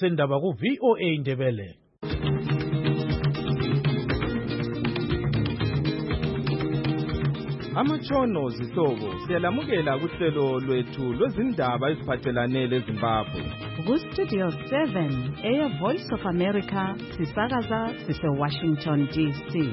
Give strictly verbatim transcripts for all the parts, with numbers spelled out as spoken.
sendaba ku V O A Ndebele. Amatshono zihlobo siyalamukela kuhlelo lwethu lwezindaba eziphathelane leZimbabwe. Ku Studio seven eya Voice of America sisakaza sise Washington D C.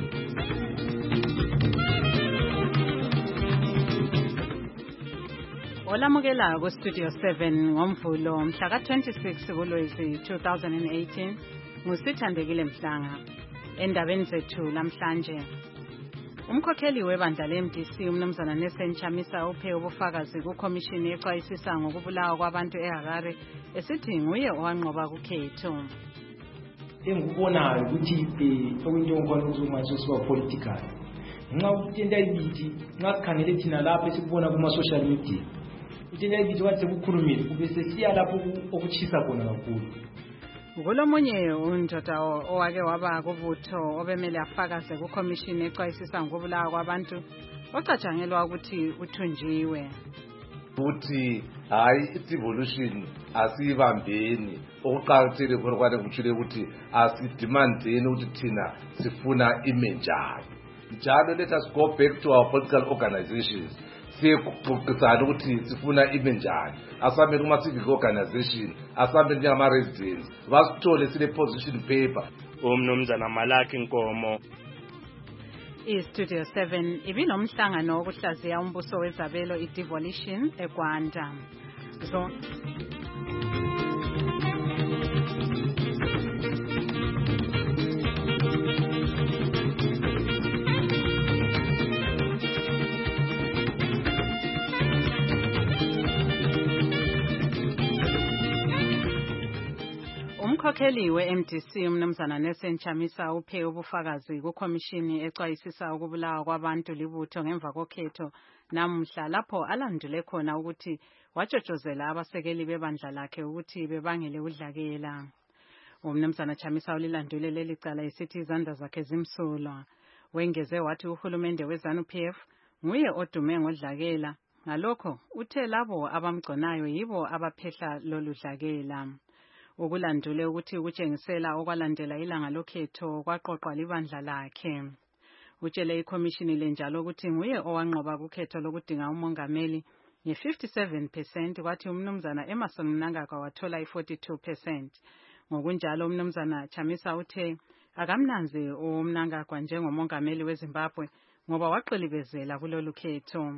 Olamukela ku Studio seven ngomvulo mhla ka twenty-six kuLwezi two thousand eighteen ngusithandekile Mhlanga. Endabeni zethu lamhlanje umkhokheli webandla le-M D C umnumzana Nelson Chamisa uphe ubufakazi kukhomishini exwayisisa ngokubulawa kwabantu eHarare esithi nguye owanqoba kukhetho. Engikubonayo ukuthi okuyinto onkona ukuzumathi siba political. Nxa ukuthi into ayibithi nxa sikhangele thina lapha esikubona kuma social media. Into ayibithi wathi ukukhulumile kube sesiya lapho okuchisa khona kakhulu. Ngolomunye undoda owake waba kubutho obemele afakaze kukhomishini exwayisisa ngokubulawa kwabantu ocatshangelwa ukuthi uthunjiwe. Futhi hayi i-devolution asiyibambeni okuqakathekile khona kwale kuthule ukuthi asidemandeni ukuthi thina sifuna imenjani. Njalo let us go back to our political organizations. Siyekuxoxisana ukuthi sifuna imenjani. Asamele kuma civic organization, asamele njengama residents, basithole sile position paper. Umnumzana Malaki Nkomo. I-Studio seven ibinomhlangano wokuhlaziya umbuso wezabelo i-devolution eGwanda. So umkhokheli we-M D C umnumzana Nelson Chamisa uphe ubufakazi kukhomishini exwayisisa ukubulawa kwabantu libutho ngemva kokhetho namhla lapho alandule khona ukuthi watshotshozela abasekeli bebandla lakhe ukuthi bebangele udlakela. Umnumzana Chamisa ulilandule leli cala isithi izandla zakhe zimsulwa. Wengeze wathi uhulumende weZANU P F nguye odume ngodlakela, ngalokho uthe labo abamgconayo yibo abaphehla lolu dlakela. Ukulandule ukuthi ukutshengisela okwalandela ilanga lokhetho kwaqoqwa libandla lakhe. Utshele ikhomishini lenjalo ukuthi nguye owanqoba kukhetho lokudinga umongameli nge fifty-seven percent kwathi umnumzana Emmerson Mnangagwa wathola i-forty-two percent. Ngokunjalo umnumzana Chamisa uthe akamnanzi uMnangagwa njengomongameli weZimbabwe ngoba waqilibezela kulolu khetho.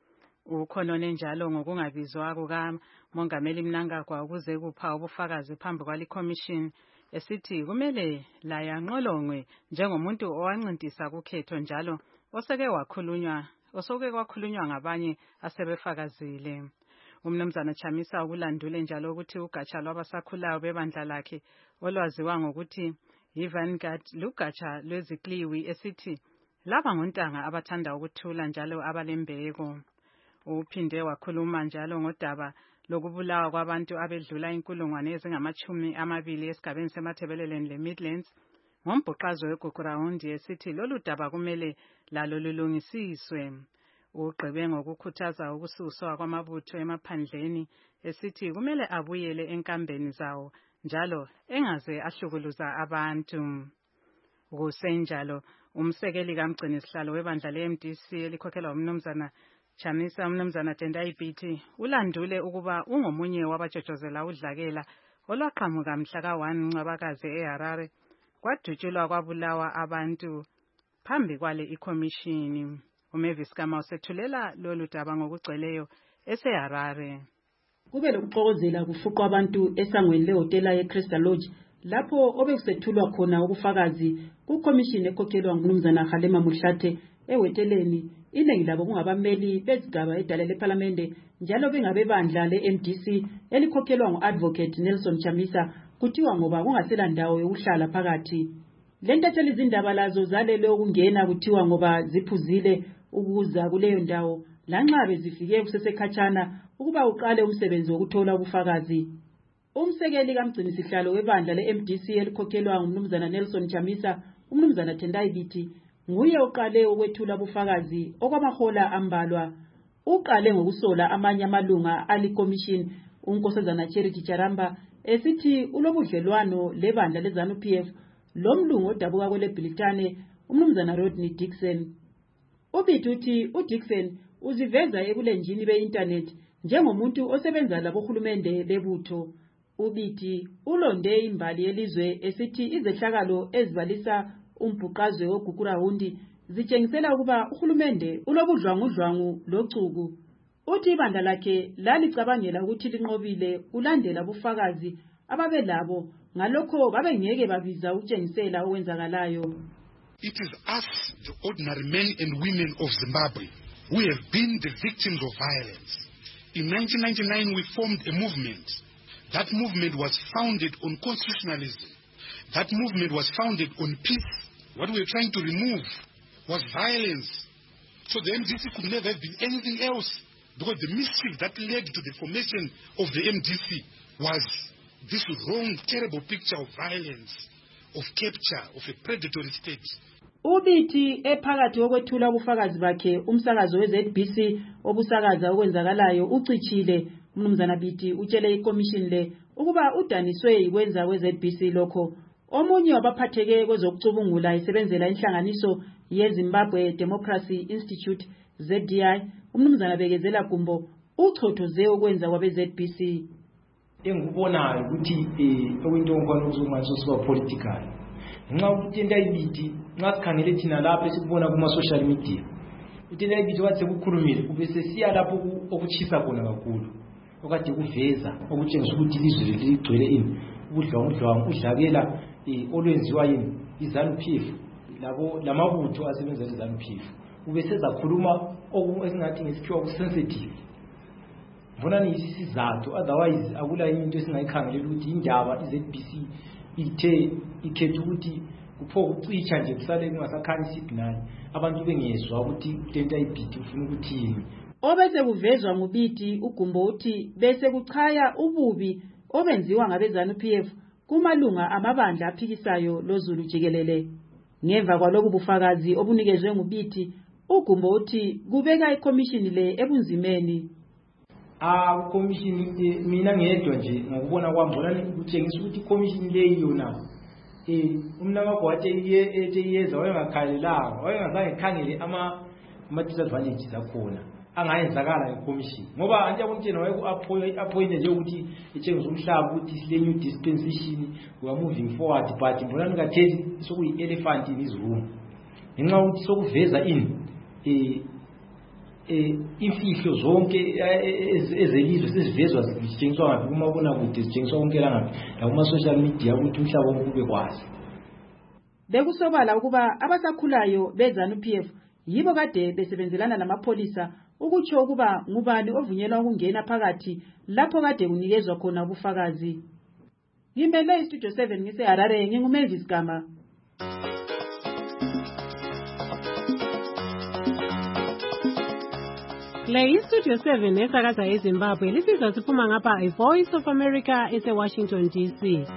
Ukhonone njalo ngokungabizwa kuka Mongameli Mnangagwa ukuze kupha ubufakazi phambi kwali commission esithi kumele la yanqolongwe njengomuntu owancintisa kukhetho njalo oseke wakhulunywa osoke kwakhulunywa ngabanye asebefakazile. Umnumzana Chamisa ukulandule njalo ukuthi ugatsha lwabasakhulayo bebandla lakhe olwaziwa ngokuthi iVanguard lugatsha lwezikliwi esithi laba ngontanga abathanda ukuthula njalo abalembeko. Uphinde wakhuluma njalo ngodaba lokubulawa kwabantu abedlula inkulungwane ezingamachumi amabili esigabeni seMathebeleleni leMidlands ngombhuqazo weGugurawundi esithi lolu daba kumele lalo lulungisiswe. Ugqibe ngokukhuthaza ukususwa kwamabutho emaphandleni esithi kumele abuyele enkambeni zawo njalo engaze ahlukuluza abantu. Kusenjalo umsekeli kamgcinisihlalo webandla le-M D C elikhokhelwa umnumzana Chamisa umnumzana Tendai Biti ulandule ukuba ungomunye wabatshotshozela udlakela olwaqhamuka mhla ka one Ncwabakazi eHarare kwadutshulwa kwabulawa abantu phambi kwale ikhomishini. uMavis Kama usethulela lolu daba ngokugcweleyo eseHarare. Kube lokuxokozela kufuqwa abantu esangweni lehotela yeCrystal Lodge lapho obekusethulwa khona ubufakazi kukhomishini ekhokhelwa ngumnumzana Kgalema Motlhathe ehoteleni. Iningi labo kungabameli bezigaba edale leParliamente njalo bengabebandla le-M D C elikhokhelwa ngu-Advocate Nelson Chamisa kuthiwa ngoba kungasela ndawo yokuhlala phakathi. Le ntatheli izindaba lazo zalele ukungena kuthiwa ngoba ziphuzile ukuza kuleyo ndawo lanxa bezifike kusesekhatshana ukuba uqale umsebenzi wokuthola ubufakazi. Umsekeli kamgcinisihlalo webandla le-M D C elikhokhelwa ngumnumzana Nelson Chamisa umnumzana Tendai Biti nguye oqale ukwethula ubufakazi okwamahola ambalwa. Uqale ngokusola amanye amalunga ali commission unkosazana Charity Charamba esithi ulobudlelwano lebandla leZANU P F lomlungu odabuka kwele Bhilitane umnumzana Rodney Dixon. Ubithi uthi uDixon uziveza ebulenjini be-internet njengomuntu osebenza labohulumende bebutho. Ubithi ulonde imbali yelizwe esithi izehlakalo ezibalisa umbhuqazwe woGukurahundi zitshengisela ukuba uhulumende ulobudlwangudlwangu locuku. Uthi ibandla lakhe lalicabangela ukuthi linqobile ulandela bufakazi ababe labo ngalokho babengeke babiza ukutshengisela okwenzakalayo. It is us, the ordinary men and women of Zimbabwe, who have been the victims of violence. In nineteen ninety-nine, we formed a movement. That movement was founded on constitutionalism. That movement was founded on peace. What we were trying to remove was violence. So the M D C could never have been anything else, because the mischief that led to the formation of the M D C was this wrong, terrible picture of violence, of capture, of a predatory state. Ubithi ephakathi okwethula ubufakazi bakhe umsakazo we-Z B C obusakaza okwenzakalayo ucitshile. Umnumzana Bithi utshele ikomishini le ukuba udaniswe ikwenza we-Z B C lokho. Omunye wabaphatheke kwezokucubungula isebenzela inhlanganiso yeZimbabwe Democracy Institute Z D I umnumzana Bekezela Gumbo uchothoze ukwenza kwabe-Z B C. Engikubonayo ukuthi eh okwento ngikho uzongathi siba political. Nxa ukuthi into ayibithi nxa sikhangele thina lapha sikubona kuma social media. Into ayibithi wathi sekukhulumile kube sesiya lapho okuchisa khona kakhulu. Okade kuveza okutshengisa ukuthi ilizwe ligcwele ini ubudlwangudlwangu udlakela eh olwenziwa yini iZANU P F labo lamabutho asebenza iZANU P F. Ube sezakhuluma okungathi ngesikhiwa ku sensitive. Mbona ni isizathu otherwise akula into esingayikhangelela ukuthi indaba iZ B C ithe ikhetha ukuthi kupho kucicha nje kusale kungasakhani signal abantu bengezwa ukuthi lento ayibhithi ufuna ukuthini. Obese kuvezwa nguBithi uGumbo uthi bese kuchaya ububi obenziwa ngabeZANU P F kumalunga amabandla aphikisayo loZulu jikelele. Ngemva kwaloku bufakazi obunikezwe nguBithi uGumbo uthi kubeka ikomishini le ebunzimeni. Ah commission mina ngedwa nje ngokubona kwami bona kutshengisa ukuthi commission le yona eh umnaka kwathi ethi yeza wayengakhalelanga wayengazange khangele ama ama disadvantages akhona angayenzakala ecommission ngoba anje akuntshena wayeku appoint nje ukuthi etshengisa umhlaba ukuthi sile new dispensation we are moving forward but mbona ngatheli sokuyi elephant in his room ngenxa ukuthi sokuveza ini eh eh imfihlo zonke ezelizwe sesivezwa sithengiswa ngapi kuma bona kude sithengiswa konke la ngapi la kuma social media ukuthi umhlaba wonke ube kwazi. Bekusobala ukuba abasakhulayo beZANU P F yibo kade besebenzelana namapholisa ukutsho ukuba ngubani ovunyelwa ukungena phakathi lapho kade kunikezwa khona ubufakazi. Ngimele iStudio seven ngiseHarare nginguMavis Gama. Le iStudio seven esakaza eZimbabwe lisizwa siphuma ngapha iVoice of America eseWashington D C.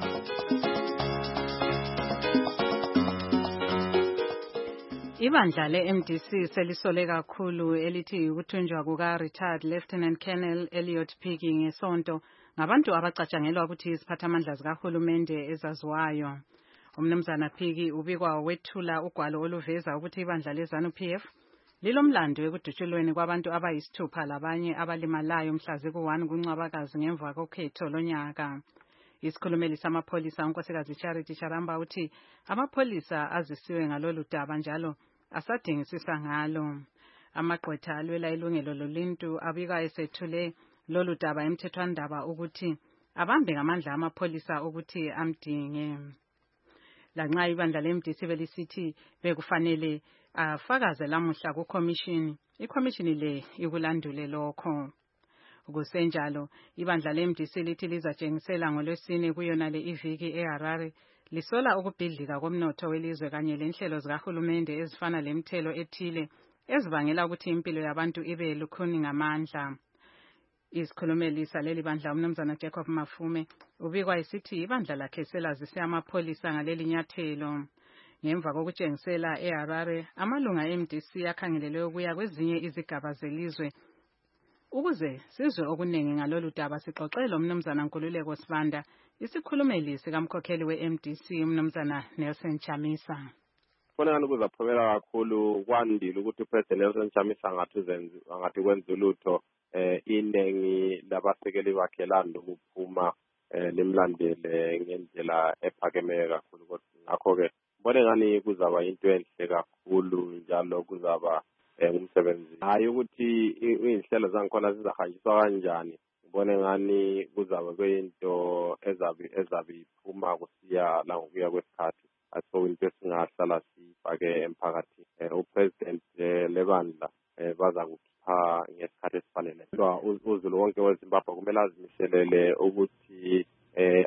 Ibandla le-M D C selisole kakhulu elithi ukuthunjwa kuka retired Lieutenant Colonel Elliot Piggy ngesonto ngabantu abacatshangelwa ukuthi iziphathamandla zikahulumende ezaziwayo. Umnumzana Piggy ubikwa wethula ugwalo oluveza ukuthi ibandla leZANU P F lilomlando ekudutshulweni kwabantu abayisithupha labanye abalimalayo mhla ziku-one kuNcwabakazi ngemva kokhetho lonyaka. Isikhulumeli samapholisa unkosikazi Charity Charamba uthi amapholisa azisiwe ngalolu daba njalo asadingisisa ngalo. Amagqwetha alwela ilungelo loluntu abika esethule lolu daba emthethwandaba ukuthi abambe ngamandla amapholisa ukuthi amdinge. Lanxa ibandla le-M D C belisithi bekufanele afakaze lamuhla kukomishini, ikomishini le ikulandule lokho. Kusenjalo ibandla le-M D C lithi lizatshengisela ngolwesine kuyona le iviki eHarare lisola ukubhidlika komnotho welizwe kanye lenhlelo zikahulumende ezifana lemthelo ethile ezibangela ukuthi impilo yabantu ibe lukhuni ngamandla. Isikhulumeli saleli bandla umnumzana Jacob Mafume ubikwa isithi ibandla lakhe selazise amapholisa ngaleli nyathelo. Ngemva kokutshengisela eHarare amalunga e-M D C akhangelelwe ukuya kwezinye izigaba zelizwe ukuze sizwe okuningi ngalolu daba. Sixoxele umnumzana Nkululeko Sibanda Isikhulumeli sikamkhokheli we-M D C umnumzana Nelson Chamisa. Khona ngani kuzaphomela kakhulu kwandile ukuthi uPresident Nelson Chamisa ngathi uzenze ngathi kwenza ulutho eh inengi labasekeli bakhe lando ukuphuma eh limlandele ngendlela ephakemeke kakhulu ngakho ke ngibone ngani kuzaba into enhle kakhulu njalo kuzaba umsebenzi hayi ukuthi inhlelo zangikhona zizahanjiswa kanjani ngibone ngani kuzaba kwento ezabi ezabi iphuma kusiya la ngokuya kwesikhathi aso into esingahlala sifake emphakathini uPresident lebandla baza kupha ngesikhathi esifanele uzulu wonke weZimbabwe kumele azimiselele ukuthi eh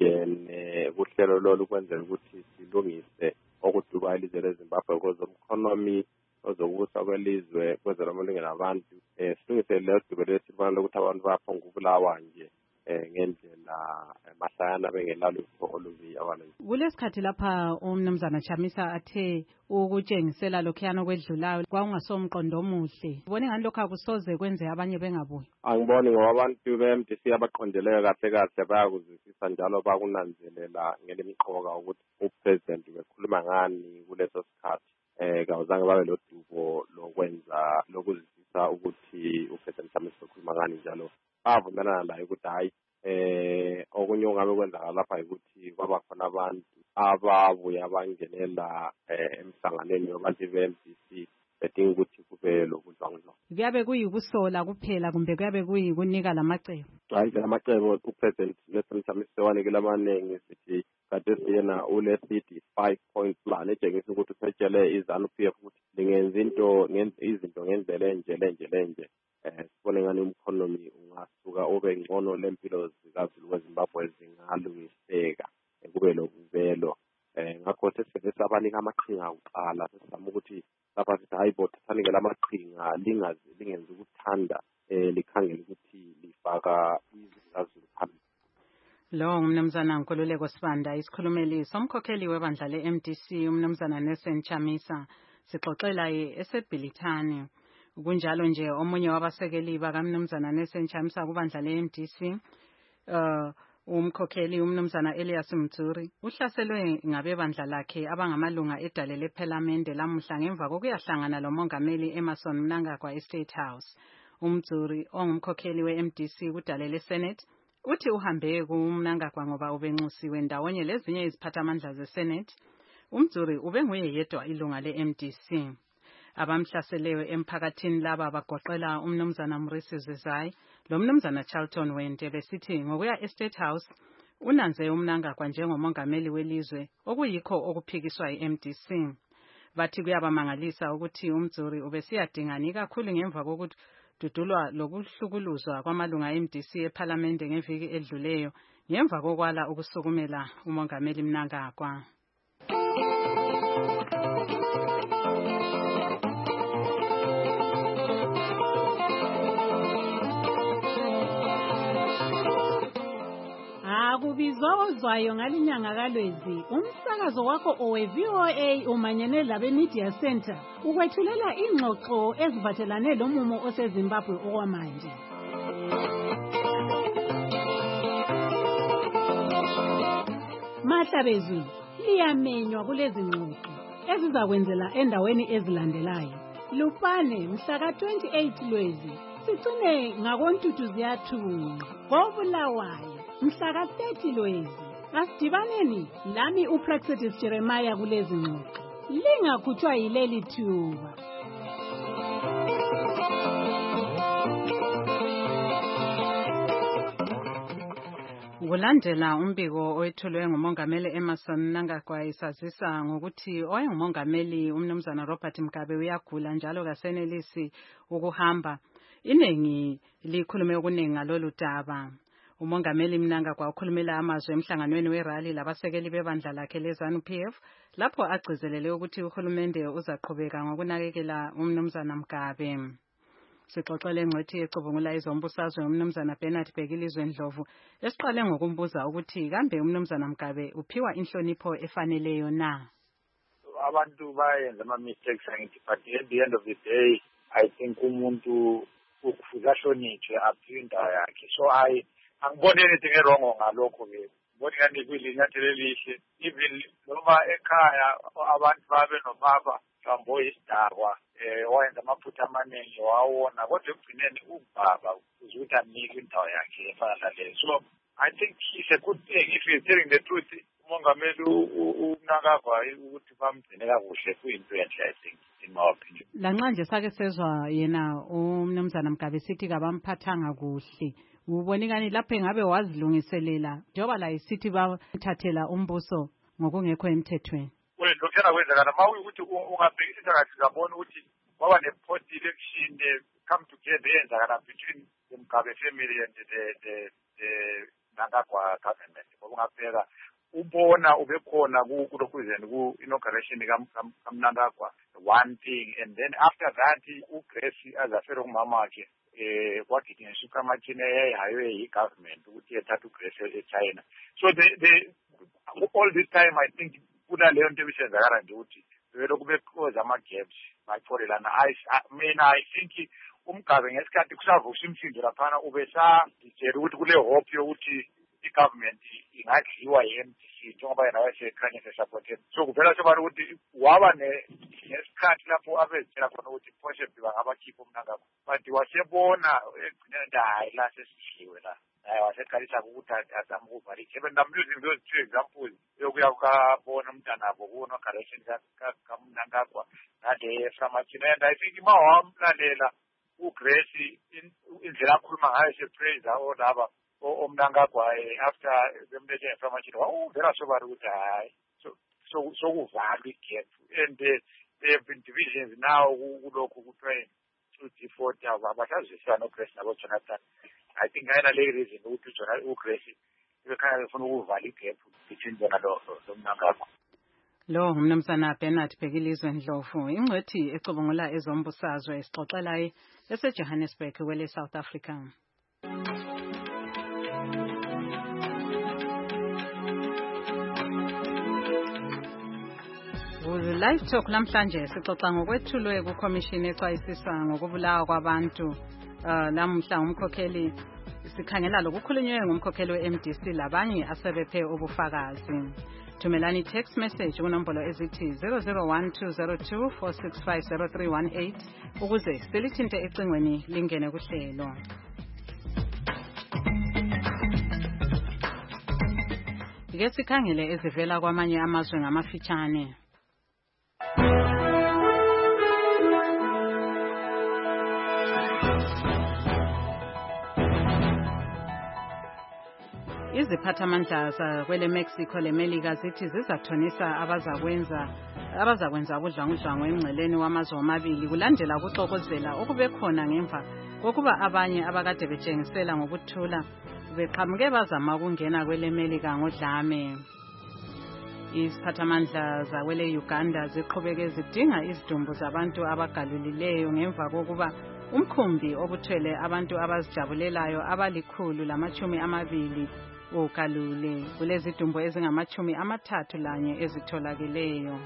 angene kuhlelo lolu kwenzela ukuthi silungise okuduba ilizwe leZimbabwe kwezomkhonomi ozokubusa kwelizwe kwezamalungelo abantu eh silungise leyo dubelo lesifana ukuthi abantu baphonga ukubulawa nje eh ngendlela emahlaya bengelalutho olubi abantu kulesikhathi lapha umnumzana Chamisa athe ukutshengisela lokhuyana kwedlulayo kwakungasomqondo omuhle ubone ngani lokho akusoze kwenze abanye bengabuyi angiboni ngoba abantu be-M D C abaqondeleyo kahle kahle bayakuzwisisa njalo bakunanzelela ngelemiqoka ukuthi uPresident bekhuluma ngani kuleso sikhathi eh kawuzange babe lodubo lokwenza lokuzwisisa ukuthi uPresident Chamisa ukhuluma ngani njalo bavumelana laye ukuthi hayi eh okunye ongabe kwenzakala lapha ukuthi kwaba khona abantu ababuya bangenela emhlanganweni yabantu be-M D C bedinga ukuthi kube lokudlangidla kuyabe kuyikusola kuphela kumbe kuyabe kuyikunika lamacebo hayi lamacebo uPresident Nelson Chamisa wanikela amaningi sithi kade siyena ule C D five point plan etshengisa ukuthi uphethele iZANU-P F ukuthi lingenza into izinto ngendlela enje lenje lenje eh sibone ngani umkhonomi ungasuka ube ngcono lempilo zikazulu weZimbabwe zingalungiseka kube lokuvelo eh ngakho sesifike abanika amaqhinga uqala sesizama ukuthi lapha sithi hayi bo thathanikela amaqhinga lingazi lingenza ukuthanda eh likhangela ukuthi lifaka izizazulu phambili. Lo ngumnumzana Nkululeko Sibanda isikhulumeli somkhokheli webandla le-M D C umnumzana Nelson Chamisa sixoxela eseBhilithani. Kunjalo nje omunye wabasekeli bakamnumzana Nelson Chamisa kubandla le-M D C uh umkhokheli umnumzana Elias Mtsuri uhlaselwe ngabebandla lakhe abangamalunga edale lePhalamende lamuhla ngemva kokuyahlangana lomongameli Emmerson Mnangagwa eState House. Umtsuri ongumkhokheli we-M D C kudale leSenate uthi uhambe kuMnangagwa ngoba ubenxusiwe ndawonye lezinye iziphathamandla zeSenate. Umtsuri ubenguye yedwa ilunga le-M D C. Abamhlaseleyo emphakathini laba bagoqela umnumzana Mrisi Zizai lo mnumzana Charlton Wente besithi ngokuya eState House unanze uMnangagwa njengomongameli welizwe okuyikho okuphikiswa i-M D C. Bathi kuyabamangalisa ukuthi umtsuri ubesiyadingani kakhulu ngemva kokuthi dudulwa lokuhlukuluzwa kwamalunga e-M D C ePhalamende ngeviki edluleyo ngemva kokwala ukusukumela umongameli Mnangagwa. Akubizwa ozwayo ngalinyanga kaLwezi umsakazo wakho owe-V O A umanyene labe Media Center ukwethulela ingxoxo eziphathelane lomumo oseZimbabwe okwamanje. Mahlabezwi liyamenywa kulezi ngxoxo ezizakwenzela endaweni ezilandelayo. Lupane mhla ka twenty-eight Lwezi sicine ngakoNtuthu ziyathunqa koBulawayo mhla ka thirty Lwezi. Asidibaneni lami uPraxedis Jeremiah kulezi ngxoxo. Lingakhutshwa yileli thuba. Kulandela umbiko owethulwe ngumongameli Emmerson Mnangagwa isazisa ngokuthi oyengumongameli umnumzana Robert Mugabe uyagula njalo kasenelisi ukuhamba. Inengi likhulume okuningi ngalolu daba. Umongameli Mnangagwa ukhulumela amazwi emhlanganweni werally labasekeli bebandla lakhe leZANU-P F lapho agcizelele ukuthi uhulumende uzaqhubeka ngokunakekela umnumzana Mugabe. Sixoxele ngcwethi ecubungula izombusazwe umnumzana Bernard Bhekilizwe Ndlovu esiqale ngokumbuza ukuthi kambe umnumzana Mugabe uphiwa inhlonipho efaneleyo na. Abantu bayenza ama mistakes angithi but at the end of the day I think umuntu ukufuza hlonitshwe aphinda yakhe so I angiboni anything wrong ngalokho ke ngibona ingani kuyilinyathelo elihle even noma ekhaya abantu babe nobaba mhlawumbe oyisidakwa um owenza amaphutha amaningi wawona kodwa ekugcineni ubaba uze ukuthi anike indawo yakhe efana naleyo. So I think it's a good thing if he's telling the truth. umongameli uNakagwa ukuthi bamgcine kakuhle kuyinto enhle I think in my opinion. Lanxa nje sake sezwa yena umnumzana Mgabe sithi kabamphathanga kuhle. Ubonekani lapho engabe wazilungiselela njengoba la isithi bathathela umbuso ngokungekho emthethweni. Well, lokho kwenzakala mawukuthi ungabhekisisa kahle uzabona ukuthi kwaba ne post election come together yenzakala between the Mgabe family and the the the Nakagwa government. Ngoba ungabheka ubona ubekhona kulokhuzeni ku inauguration kaMnangagwa one thing, and then after that uGrace azafere kumama wakhe eh kwaginyesha ukamachine yayihayo yi-government ukuthi ethatha uGrace eChina. So the the all this time I think kunaleyo nto ebisenzakala nje ukuthi belokhu bekhoza ama-gaps bayiforelana. Mina I think uMgabe ngesikhathi kusavusha imsindo laphana ubesagitshela ukuthi kule hope yokuthi i-government ingadliwa yi-M D C njengoba yena wayesekhanye sesupported. So kuvela sobala ukuthi waba nesikhathi lapho abezitshela khona ukuthi possibly bangabakhipha uMnangagwa, but wasebona ekugcineni hayi la sesidliwe la. hayi waseqalisa ukuthi azama ukuvala ikhepe. And I'm using those two examples yokuya ukabona umntanabo kuno-correction kaMnangagwa nale Framachina. And I think ma wamlalela uGrace indlela akhuluma ngayo sepraise olaba oMnangagwa after bemlethe Framachina wawuvela sobala ukuthi hayi so so kuvala igap. And there have been divisions now kulokhu kuthiwa two D four abasazwisana noGrace nabo Jonathan. I think ayina le reason ukuthi Jonathan uGrace bekhanya befuna ukuvala igap between bona lo Mnangagwa. Lo umnumzana Bernard Bhekilizwe Ndlovu ingcwethi ecubungula ezombusazwe esixoxelayo eseJohannesburg wele South Africa. Live Talk namhlanje sixoxa ngokwethulwe kuCommission exwayisisa ngokubulawa kwabantu uh, namhla umkhokheli sikhangela lokukhulunywe ngumkhokheli we-M D C labanye asebephe ubufakazi. Thumelani text message kunombolo ezithi zero zero one two zero two four six five zero three one eight ukuze silithinte ecingweni lingene kuhlelo. Ike sikhangele ezivela kwamanye amazwe ngamafitshane. Iziphathamandla zakwele Mexico leMelika zithi zizathonisa abazakwenza abazakwenza ubudlwangudlwangu emngceleni wamazwe amabili kulandela ukuxokozela okubekhona ngemva kokuba abanye abakade betshengisela ngokuthula beqhamuke bazama ukungena kwele Melika ngodlame. Iziphathamandla zakwele Uganda ziqhubeke zidinga izidumbu zabantu abagalulileyo ngemva kokuba umkhumbi obuthwele abantu abazijabulelayo abalikhulu lamachumi amabili ugalule kulezi dumbo ezingamachumi amathathu lanye ezitholakeleyo.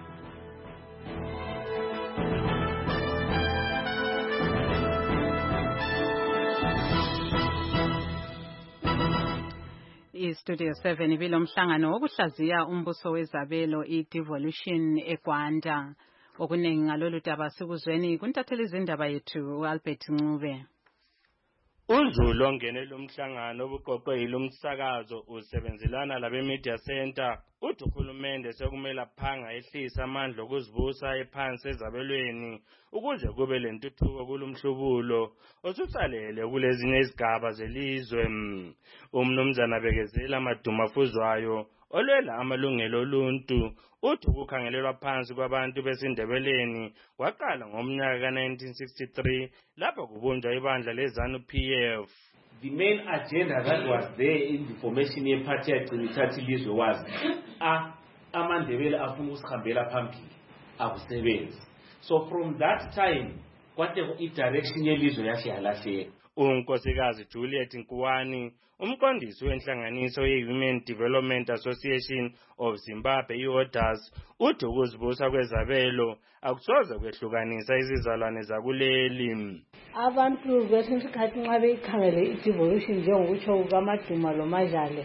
I-Studio seven ibilomhlangano wokuhlaziya umbuso wezabelo i-devolution eGwanda. Okuningi ngalolu daba sikuzweni kuntatheli izindaba yethu uAlbert Ncube. Uzulu ongenele umhlangano obuqoqwe yilomsakazo usebenzelana labe Media Center uthi uhulumende sekumele aphanga ehlisa amandla okuzibusa ephansi ezabelweni ukuze kube lentuthuko kulumhlubulo osusalele kulezinye izigaba zelizwe. Umnumzana Bekezela Madumafuzwayo olwela amalungelo oluntu uthi ukukhangelelwa phansi kwabantu besindebeleni waqala ngomnyaka ka nineteen sixty-three lapho kubunjwa ibandla leZANU P F. The main agenda that was there in the formation yeparty yagcinithathi ilizwe was a amandebele afuna ukusihambela phambili akusebenzi. So from that time kwate i-direction yelizwe yahle yalahleka. uNkosikazi Juliet Nkuwani umqondisi wenhlanganiso ye-Human Development Association of Zimbabwe i-ODAS uthi ukuzibusa kwezabelo akusoze kwehlukanisa izizalwane zakuleli. Abantu besinsikhathi nxa beyikhangele i-devolution njengokutsho kukaMaduma loMajale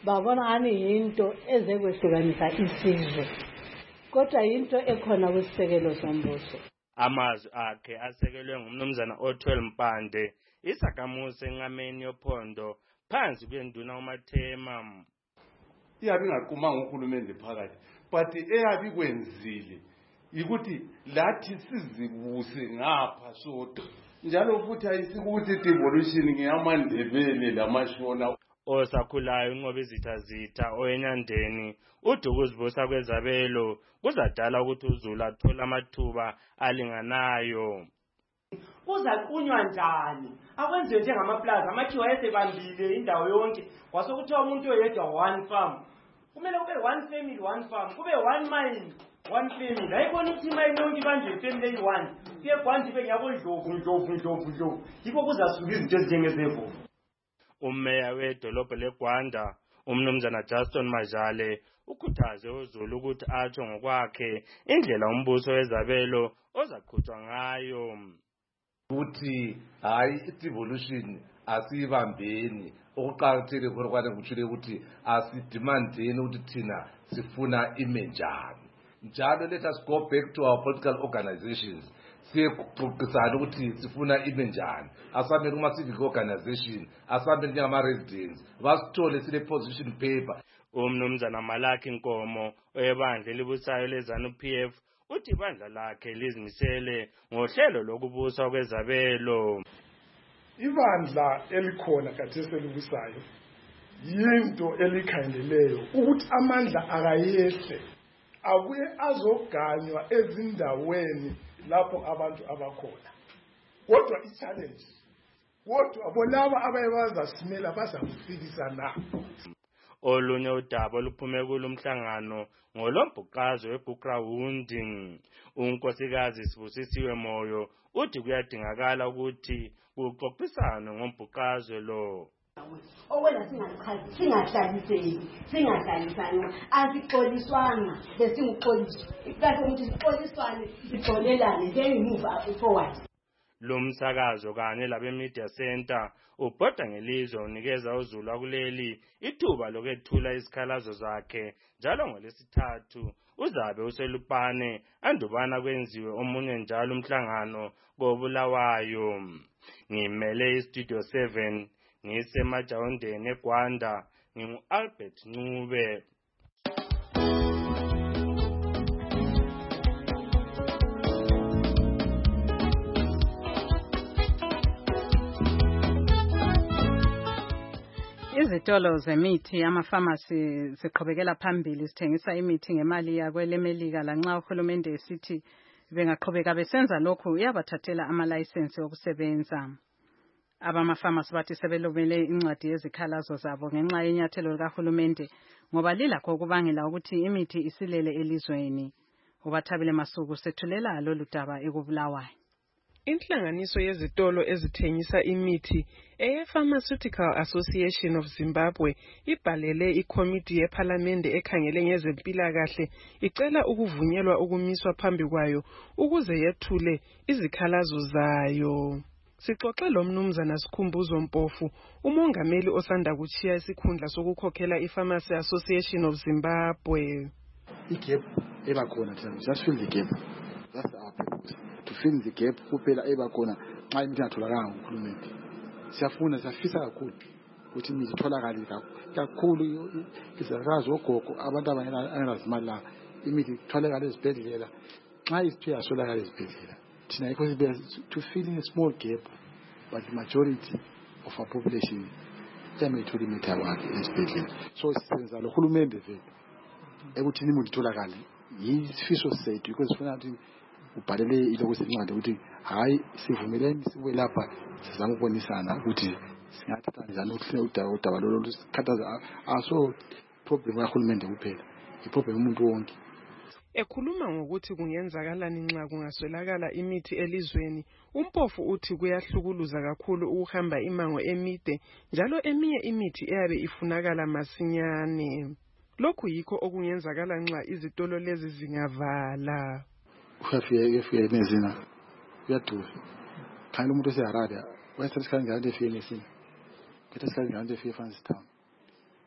babona ngani yinto ezekwehlukanisa isizwe kodwa yinto ekhona kwesisekelo sombuso. Amazwi akhe asekelwe ngumnumzana Othwel Mpande, isakhamuzi enqameni yophondo phansi kwenduna uMathema. Iyabi ngaqumanga uhulumende phakathi, but eyabi kwenzile ukuthi lathi sizibuse ngapha sodwa. Njalo futhi ayisikuthi devolution ngeyamandebele lamashona. Osakhulayo unqobe izitha zitha oyenyandeni uthi ukuzibusa kwezabelo kuzadala ukuthi uZulu athola amathuba alinganayo. Kuzaqunywa njani akwenziwe njengamaplaza amakhiwa ayesebambile indawo yonke kwasokuthiwa umuntu oyedwa one farm kumele kube one family one farm kube one mine one family ayikho ukuthi imine yonke ibanjwe ifamily eyi-one kuye kwanje ibe ngiyabondlovu ndlovu ndlovu ndlovu yikho kuzasuka izinto ezinjengezevo. Umeya wedolobho leGwanda umnumzana Justin Majale ukhuthaze uZulu ukuthi atsho ngokwakhe indlela umbuso wezabelo ozaqhutshwa ngayo. Ukuthi hayi i-devolution asiyibambeni okuqakathekile khona kuthule ukuthi asidimandeni ukuthi thina sifuna ime njani. Njalo let us go back to our political organizations siyexoxisana ukuthi sifuna ime njani. Asambe kuma civic organization asambe njengama residents basithole sile position paper. Umnumzana Malaki Nkomo oyebandla elibusayo leZANU-P F uthi ibandla lakhe lizimisele ngohlelo lokubusa kwezabelo. Ibandla elikhona khathesi elibusayo yinto elikhangeleleyo ukuthi amandla akayehle abuye azoganywa ezindaweni lapho abantu abakhona. Kodwa i-challenge kodwa bonaba abayebazasimela bazakufikisa na. Olunye udaba oluphume kulomhlangano ngolombhuqazo weGugurawundi. Unkosikazi Sibusisiwe Moyo uthi kuyadingakala ukuthi kuxoxisane ngombhuqazo lo. Okwena singachazi singahlaliseki singahlalisana asixoliswana besinguxoliswa ikahle ukuthi sixoliswane sixolelane njengemuva forward. Lo msakazo kanye labe media center ubhoda ngelizwe unikeza uZulu akuleli ithuba lokwethula isikhalazo zakhe njalo ngolesithathu uzabe uselupane andubana kwenziwe omunye njalo umhlangano koBulawayo. Ngimele iStudio seven ngisemajawundeni eGwanda ngingu-Albert Ncube. Izitolo zemithi amafamasi ziqhubekela phambili sithengisa imithi ngemali yakwelemelika lanxa uhulumende esithi bengaqhubeka besenza lokhu uyabathathela amalayisensi okusebenza. Abamafamasi bathi sebelobele incwadi yezikhalazo zabo ngenxa yenyathelo likahulumende ngoba lilakho ukubangela ukuthi imithi isilele elizweni. Ubathabile Masuku sethulela lolu daba ekuBulawayo. Inhlanganiso yezitolo ezithengisa imithi eye-Pharmaceutical Association of Zimbabwe ibhalele ikomiti yePhalamende ekhangele ngezempilakahle icela ukuvunyelwa ukumiswa phambi kwayo ukuze yethule izikhalazo zayo. Sixoxe lo mnumzana Sikhumbuzo Mpofu, umongameli osanda kuchiya isikhundla sokukhokhela iPharmacy Association of Zimbabwe. Igap ebakhona thina just fill the gap. That's our purpose. To fill the gap kuphela ebakhona xa imithi ingatholakala nguhulumende. Siyafuna siyafisa kakhulu ukuthi imithi itholakale kakhulu izakazo ogogo abantu abangenazimali la imithi itholakala ezibhedlela xa isithe yasolakala ezibhedlela. Thina yikho sibe to fill in a small gap but the majority of our population iyayithola imithi yakhe ezibhedlela. So sisenza lo hulumende vethu ekuthini imithi itholakale yisifiso sethu because sifuna ukuthi ubhalele ilokuthi incwadi ukuthi hayi sivumelene sibuye lapha sizama ukubonisana ukuthi singathatha njani ukuhlela udaba udaba lolu sikhathaza aso problem kahulumende kuphela iproblem umuntu wonke. Ekhuluma ngokuthi kungenzakalani nxa kungaswelakala imithi elizweni, uMpofu uthi kuyahlukuluza kakhulu ukuhamba imango emide njalo eminye imithi eyabe ifunakala masinyane. Lokhu yikho okungenzakala nxa izitolo lezi zingavala. Ufike ufike emezina uyadura. Khani umuntu oseharada wayethatha isikhathi ngale efike emezina. Kethatha isikhathi ngale efike eFrancis Town.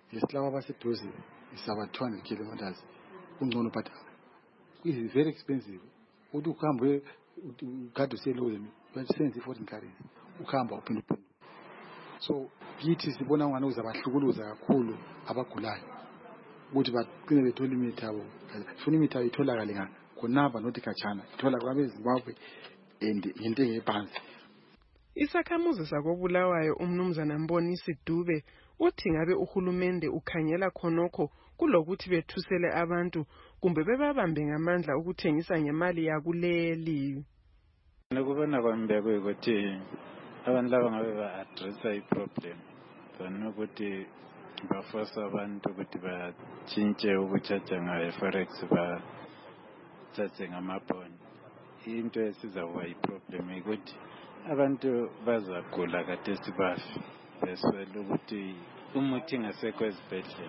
Lesilawa abaseduze is about two hundred kilometers. Kungcono but it's very expensive. Uthi ukuhambe ukade useloze basenze foreign currency. Ukuhamba uphinde uphinde. So kithi sibona ngani uzabahlukuluza kakhulu abagulayo. Ukuthi baqine bethola imithi yabo. Funa imithi yabo itholakale ngani? Khonaba nothi kachana. Ithola kwabe Zimbabwe and into engephansi. Isakhamuzi sakobulawayo umnumzana Mbonisi Dube uthi ngabe uhulumende ukhanyela khonokho kulokuthi bethusele abantu kumbe bebabambe ngamandla ukuthengisa ngemali yakuleli. Ngokubona kwami bekuyithi abantu laba ngabe ba-addressa i-problem than ukuthi baforce abantu ukuthi batshintshe ukutshaja ngayo-forex batshaje ngamabond. Into esizakuba i-problem ukuthi abantu bazagula kade sibafi beswele ukuthi umuthi ngasekho ezibhedlela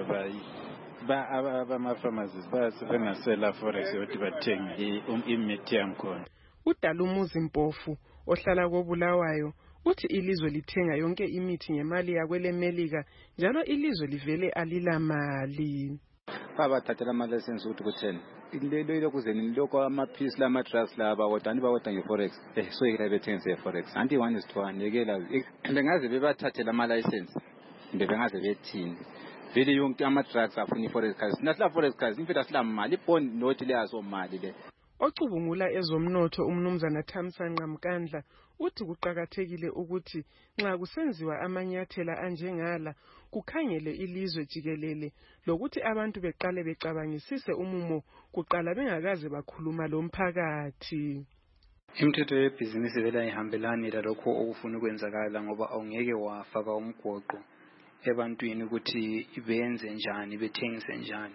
ngoba abama-pharmacies bengasela forex ukuthi bathenge imithi yankhona. Udala umuzi Mpofu ohlala kobulawayo uthi ilizwe lithenga yonke imithi ngemali yakwele Melika njalo ilizwe livele alila mali. Babathathela ama license ukuthi kutheni ilelo ilokuzeni lokho amaphilisi lama drugs laba kodwa ani bawoda ngeforex eh so yike bethengise forex anti one is to one yekela bengaze bebathathela ama license mbe bengaze bethini vele yonke ama drugs afuna iforex card nasla forex card impela sila mali bond nothi leyazo mali le. Ocubungula ezomnotho umnumzana Thamsanqa Mkandla uthi kuqhakathekile ukuthi nxa kusenziwa amanyathela anjengala kukhangele ilizwe jikelele lokuthi abantu beqale becabangisise umumo kuqala bengakaze bakhuluma lomphakathi. Imithetho yebhizinisi vela ihambelani lalokho okufuna ukwenzakala ngoba awungeke wafaka umgoqo ebantwini ukuthi benze njani bethengise njani.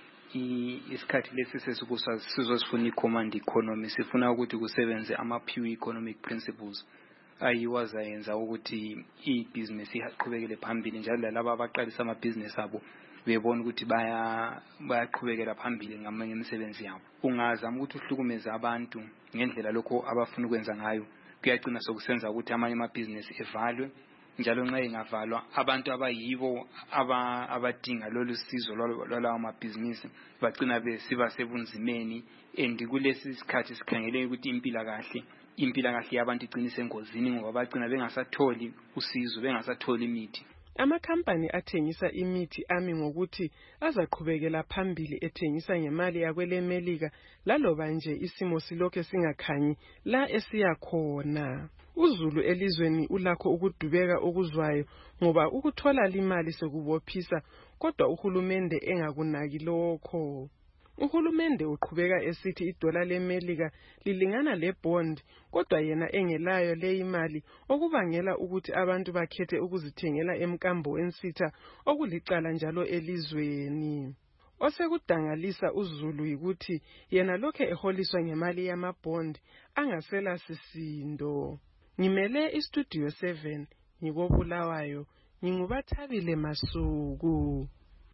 Isikhathi lesi sesikusa sizosifuna i-command economy sifuna ukuthi kusebenze ama-pure economic principles ayiwazayenza ukuthi i-business iqhubekele phambili njalo laba abaqalisa ama-business abo bebona ukuthi baya bayaqhubekela phambili ngamanye imisebenzi yabo. Ungazama ukuthi uhlukumeze abantu ngendlela lokho abafuna ukwenza ngayo kuyagcina sokusenza ukuthi amanye ama-business evalwe njalo nxa ingavalwa abantu abayibo abadinga lolu sizo lwalawo amabhizinisi bagcina besiba sebunzimeni and kulesi sikhathi sikhangele ukuthi impila kahle impila kahle yabantu igcinise engozini ngoba bagcina bengasatholi usizo bengasatholi imithi. Amakhampani athengisa imithi ami ngokuthi azaqhubekela phambili ethengisa ngemali yakwele Melika laloba nje isimo silokho singakhanyi la esiya khona. UZulu elizweni ulakho ukudubeka okuzwayo ngoba ukuthola imali sekubophisa kodwa uhulumende engakunaki lokho. Uhulumende uqhubeka esithi idola leMelika lilingana lebond kodwa yena engelayo le imali okubangela ukuthi abantu bakhethe ukuzithengela emkambo ensitha okulicala njalo elizweni. Osekudangalisa uZulu ukuthi yena lokho eholiswa ngemali yamabond angasela sisindo. Ngimele istudio seven ngikobulawayo ngingubathabile Masuku.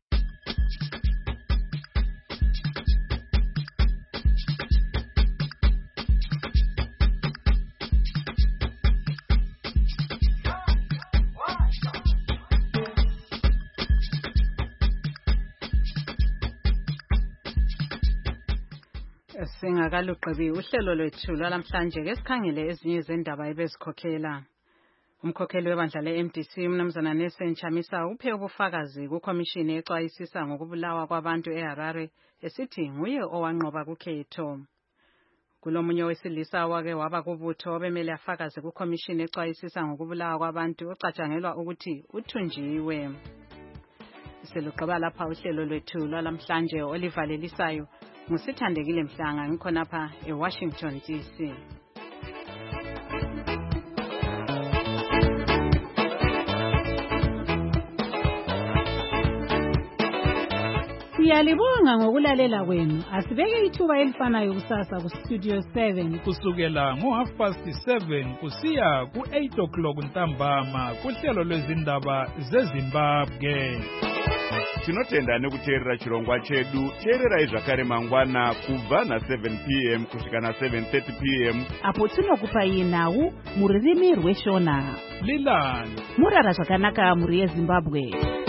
Singakaluqebi uhlelo lwethu lwalamhlanje ke sikhangele ezinye izindaba ebezikhokhela. Umkhokheli webandla le-M D C umnumzana Nelson Chamisa uphe ubufakazi kukhomishini exwayisisa ngokubulawa kwabantu eHarare esithi nguye owanqoba kukhetho. Kulomunye wesilisa wake waba kubutho obemele afakaze kukhomishini exwayisisa ngokubulawa kwabantu ocatshangelwa ukuthi uthunjiwe. Siluqaba lapha uhlelo lwethu lwalamhlanje olivalelisayo. Musithandekile Mhlanga ngikhonapha eWashington D C. Siyalibonga ngokulalela kwenu. Asibeke ithuba elifanayo kusasa ku Studio seven kusukela ngo half past seven kusiya ku eight o'clock ntambama kuhlelo lwezindaba zeZimbabwe. Tinotenda nekuteerera chirongwa chedu. Teererai zvakare mangwana kubva na seven p m kusvika na seven thirty p m apo tinokupai nhau mururimi rweshona. Lilani Murara zvakanaka muri yeZimbabwe.